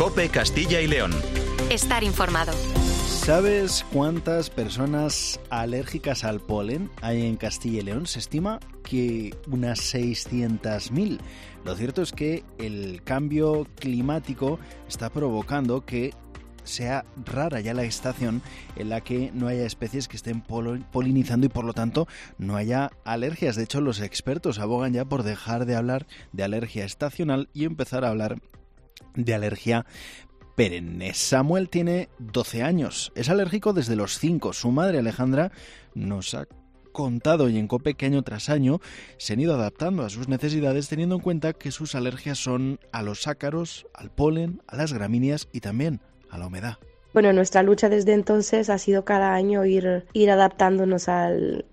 COPE Castilla y León. Estar informado. ¿Sabes cuántas personas alérgicas al polen hay en Castilla y León? Se estima que unas 600.000. Lo cierto es que el cambio climático está provocando que sea rara ya la estación en la que no haya especies que estén polinizando y por lo tanto no haya alergias. De hecho, los expertos abogan ya por dejar de hablar de alergia estacional y empezar a hablar de alergia perenne. Samuel tiene 12 años, es alérgico desde los 5. Su madre Alejandra nos ha contado y en COPE que año tras año se han ido adaptando a sus necesidades teniendo en cuenta que sus alergias son a los ácaros, al polen, a las gramíneas y también a la humedad. Bueno, nuestra lucha desde entonces ha sido cada año ir adaptándonos a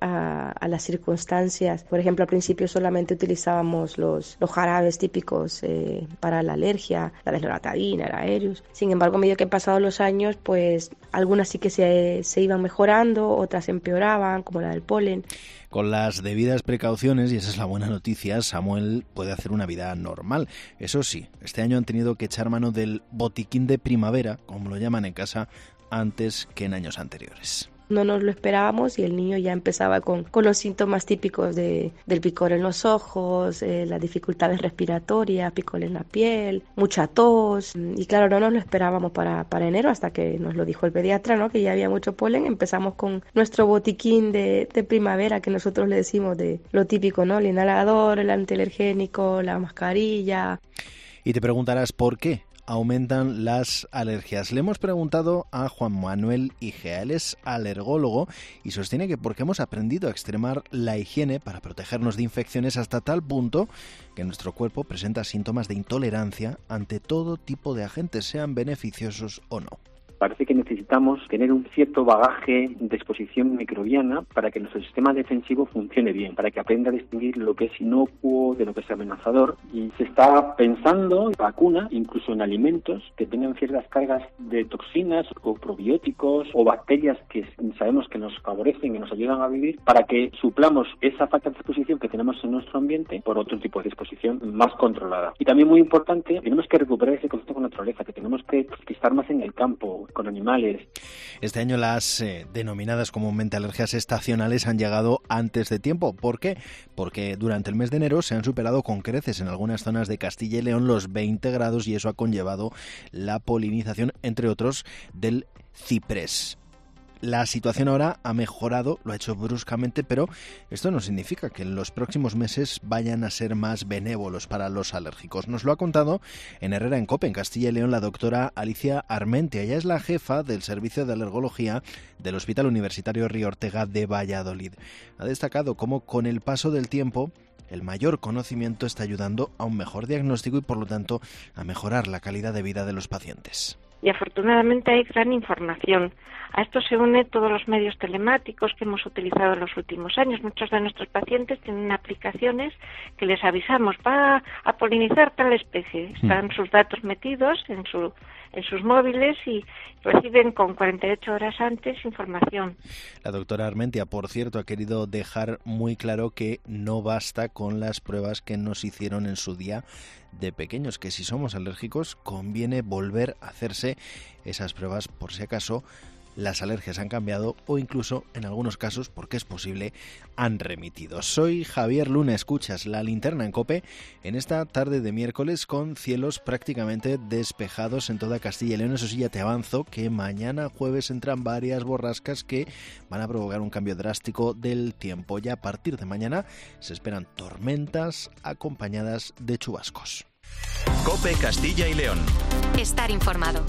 las circunstancias. Por ejemplo, al principio solamente utilizábamos los jarabes típicos para la alergia, la desloratadina, la Aerius. Sin embargo, a medida que han pasado los años, pues algunas sí que se iban mejorando, otras empeoraban, como la del polen. Con las debidas precauciones, y esa es la buena noticia, Samuel puede hacer una vida normal. Eso sí, este año han tenido que echar mano del botiquín de primavera, como lo llaman en casa, antes que en años anteriores. No nos lo esperábamos y el niño ya empezaba con los síntomas típicos del picor en los ojos, las dificultades respiratorias, picor en la piel, mucha tos. Y claro, no nos lo esperábamos para enero hasta que nos lo dijo el pediatra, ¿no? Que ya había mucho polen. Empezamos con nuestro botiquín de primavera, que nosotros le decimos de lo típico, ¿no? El inhalador, el antialergénico, la mascarilla. Y te preguntarás por qué aumentan las alergias. Le hemos preguntado a Juan Manuel Igea. Él es alergólogo y sostiene que porque hemos aprendido a extremar la higiene para protegernos de infecciones hasta tal punto que nuestro cuerpo presenta síntomas de intolerancia ante todo tipo de agentes, sean beneficiosos o no. Parece que necesitamos tener un cierto bagaje de exposición microbiana para que nuestro sistema defensivo funcione bien, para que aprenda a distinguir lo que es inocuo de lo que es amenazador. Y se está pensando en vacunas, incluso en alimentos que tengan ciertas cargas de toxinas o probióticos o bacterias que sabemos que nos favorecen y nos ayudan a vivir, para que suplamos esa falta de exposición que tenemos en nuestro ambiente por otro tipo de exposición más controlada. Y también muy importante, tenemos que recuperar ese contacto con la naturaleza, que tenemos que estar más en el campo, con animales. Este año las denominadas comúnmente alergias estacionales han llegado antes de tiempo. ¿Por qué? Porque durante el mes de enero se han superado con creces en algunas zonas de Castilla y León los 20 grados y eso ha conllevado la polinización, entre otros, del ciprés. La situación ahora ha mejorado, lo ha hecho bruscamente, pero esto no significa que en los próximos meses vayan a ser más benévolos para los alérgicos. Nos lo ha contado en Herrera en COPE, en Castilla y León, la doctora Alicia Armentia. Ella es la jefa del Servicio de Alergología del Hospital Universitario Río Ortega de Valladolid. Ha destacado cómo con el paso del tiempo el mayor conocimiento está ayudando a un mejor diagnóstico y por lo tanto a mejorar la calidad de vida de los pacientes. Y afortunadamente hay gran información. A esto se unen todos los medios telemáticos que hemos utilizado en los últimos años. Muchos de nuestros pacientes tienen aplicaciones que les avisamos, va a polinizar tal especie. Están sus datos metidos en sus móviles y reciben con 48 horas antes información. La doctora Armentia, por cierto, ha querido dejar muy claro que no basta con las pruebas que nos hicieron en su día de pequeños, que si somos alérgicos conviene volver a hacerse esas pruebas por si acaso las alergias han cambiado o incluso en algunos casos, porque es posible, han remitido. Soy Javier Luna, escuchas La Linterna en COPE en esta tarde de miércoles con cielos prácticamente despejados en toda Castilla y León. Eso sí, ya te avanzo que mañana jueves entran varias borrascas que van a provocar un cambio drástico del tiempo. Ya a partir de mañana se esperan tormentas acompañadas de chubascos. COPE Castilla y León. Estar informado.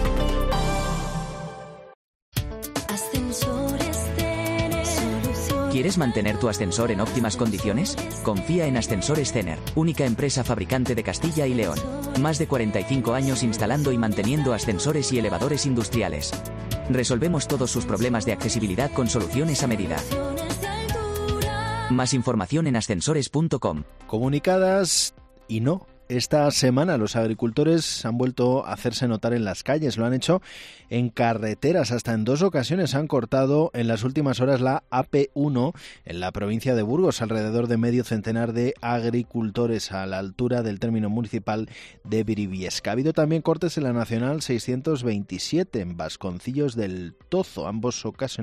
¿Quieres mantener tu ascensor en óptimas condiciones? Confía en Ascensores Cener, única empresa fabricante de Castilla y León. Más de 45 años instalando y manteniendo ascensores y elevadores industriales. Resolvemos todos sus problemas de accesibilidad con soluciones a medida. Más información en ascensores.com. Comunicadas y no. Esta semana los agricultores han vuelto a hacerse notar en las calles. Lo han hecho en carreteras. Hasta en 2 ocasiones han cortado en las últimas horas la AP1 en la provincia de Burgos. Alrededor de medio centenar de agricultores a la altura del término municipal de Briviesca. Ha habido también cortes en la Nacional 627 en Vasconcillos del Tozo. Ambos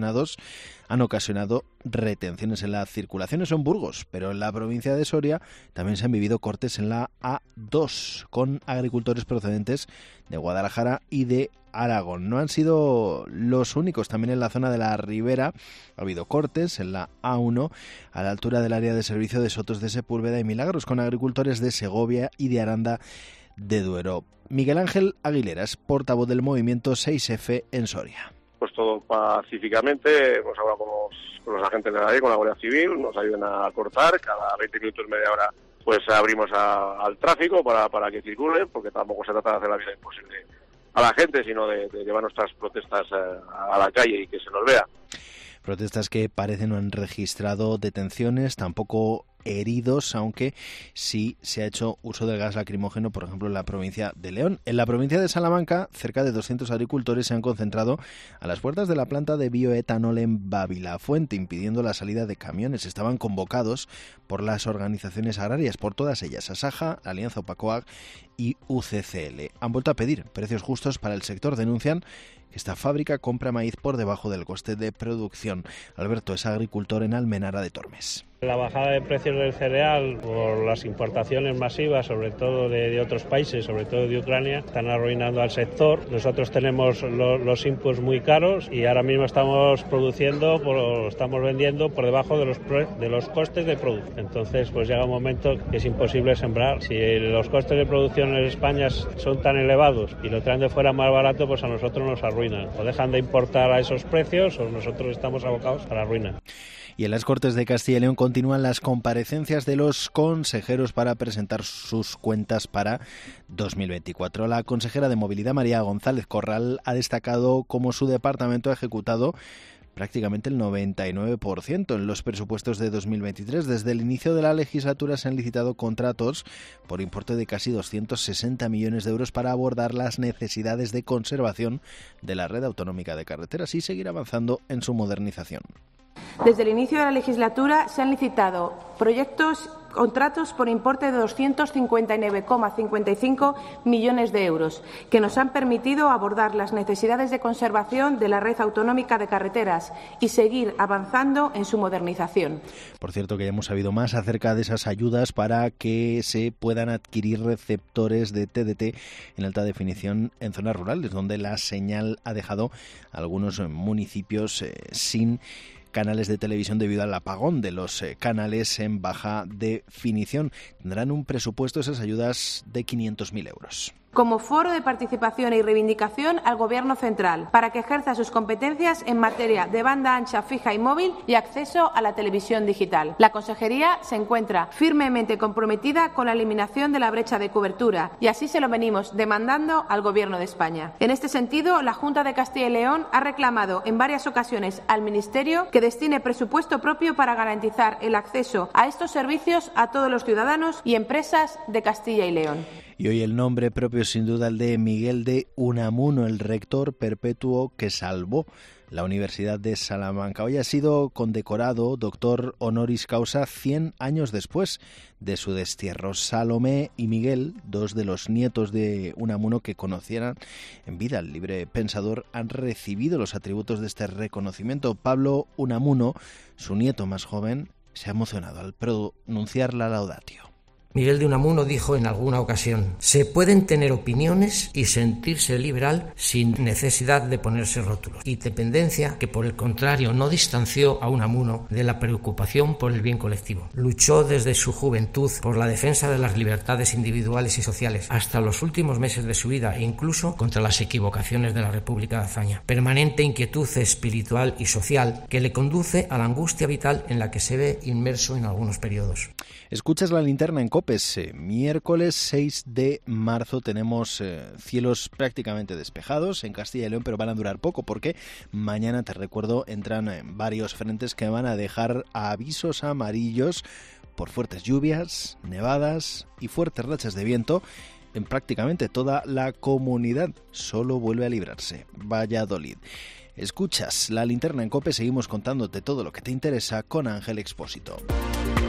han ocasionado retenciones en la circulación. Eso en Burgos, pero en la provincia de Soria también se han vivido cortes en la A2 con agricultores procedentes de Guadalajara y de Aragón. No han sido los únicos. También en la zona de la Ribera ha habido cortes en la A1 a la altura del área de servicio de Sotos de Sepúlveda y Milagros con agricultores de Segovia y de Aranda de Duero. Miguel Ángel Aguilera es portavoz del movimiento 6F en Soria. Pues todo pacíficamente, pues hablamos con los agentes de la ley, con la Guardia Civil, nos ayudan a cortar, cada 20 minutos, media hora, pues abrimos al tráfico para que circule, porque tampoco se trata de hacer la vida imposible a la gente, sino de llevar nuestras protestas a la calle y que se nos vea. Protestas que parece no han registrado detenciones, tampoco heridos, aunque sí se ha hecho uso del gas lacrimógeno, por ejemplo, en la provincia de León. En la provincia de Salamanca, cerca de 200 agricultores se han concentrado a las puertas de la planta de bioetanol en Babilafuente, impidiendo la salida de camiones. Estaban convocados por las organizaciones agrarias, por todas ellas, Asaja, Alianza Opacoag y UCCL. Han vuelto a pedir precios justos para el sector. Denuncian que esta fábrica compra maíz por debajo del coste de producción. Alberto es agricultor en Almenara de Tormes. La bajada de precios del cereal por las importaciones masivas, sobre todo de otros países, sobre todo de Ucrania, están arruinando al sector. Nosotros tenemos los inputs muy caros y ahora mismo estamos vendiendo por debajo de los costes de producción. Entonces, pues llega un momento que es imposible sembrar. Si los costes de producción en España son tan elevados y lo traen de fuera más barato, pues a nosotros nos arruinan. O dejan de importar a esos precios o nosotros estamos abocados a la ruina. Y en las Cortes de Castilla y León continúan las comparecencias de los consejeros para presentar sus cuentas para 2024. La consejera de Movilidad, María González Corral, ha destacado cómo su departamento ha ejecutado prácticamente el 99% en los presupuestos de 2023. Desde el inicio de la legislatura se han licitado contratos por importe de casi 260 millones de euros para abordar las necesidades de conservación de la red autonómica de carreteras y seguir avanzando en su modernización. Desde el inicio de la legislatura se han licitado contratos por importe de 259,55 millones de euros, que nos han permitido abordar las necesidades de conservación de la red autonómica de carreteras y seguir avanzando en su modernización. Por cierto, que ya hemos sabido más acerca de esas ayudas para que se puedan adquirir receptores de TDT en alta definición en zonas rurales, donde la señal ha dejado a algunos municipios sin canales de televisión debido al apagón de los canales en baja definición. Tendrán un presupuesto esas ayudas de 500.000 euros. Como foro de participación y reivindicación al Gobierno central, para que ejerza sus competencias en materia de banda ancha fija y móvil y acceso a la televisión digital. La Consejería se encuentra firmemente comprometida con la eliminación de la brecha de cobertura y así se lo venimos demandando al Gobierno de España. En este sentido, la Junta de Castilla y León ha reclamado en varias ocasiones al Ministerio que destine presupuesto propio para garantizar el acceso a estos servicios a todos los ciudadanos y empresas de Castilla y León. Y hoy el nombre propio es sin duda el de Miguel de Unamuno, el rector perpetuo que salvó la Universidad de Salamanca. Hoy ha sido condecorado doctor honoris causa 100 años después de su destierro. Salomé y Miguel, dos de los nietos de Unamuno que conocieran en vida al libre pensador, han recibido los atributos de este reconocimiento. Pablo Unamuno, su nieto más joven, se ha emocionado al pronunciar la laudatio. Miguel de Unamuno dijo en alguna ocasión: se pueden tener opiniones y sentirse liberal sin necesidad de ponerse rótulos. Independencia que, por el contrario, no distanció a Unamuno de la preocupación por el bien colectivo. Luchó desde su juventud por la defensa de las libertades individuales y sociales, hasta los últimos meses de su vida, e incluso contra las equivocaciones de la República de Hazaña. Permanente inquietud espiritual y social que le conduce a la angustia vital en la que se ve inmerso en algunos periodos. Escuchas La Linterna en COPE. COPE. Miércoles 6 de marzo tenemos cielos prácticamente despejados en Castilla y León, pero van a durar poco porque mañana, te recuerdo, entran varios frentes que van a dejar avisos amarillos por fuertes lluvias, nevadas y fuertes rachas de viento en prácticamente toda la comunidad. Solo vuelve a librarse Valladolid. Escuchas La Linterna en COPE, seguimos contándote todo lo que te interesa con Ángel Expósito.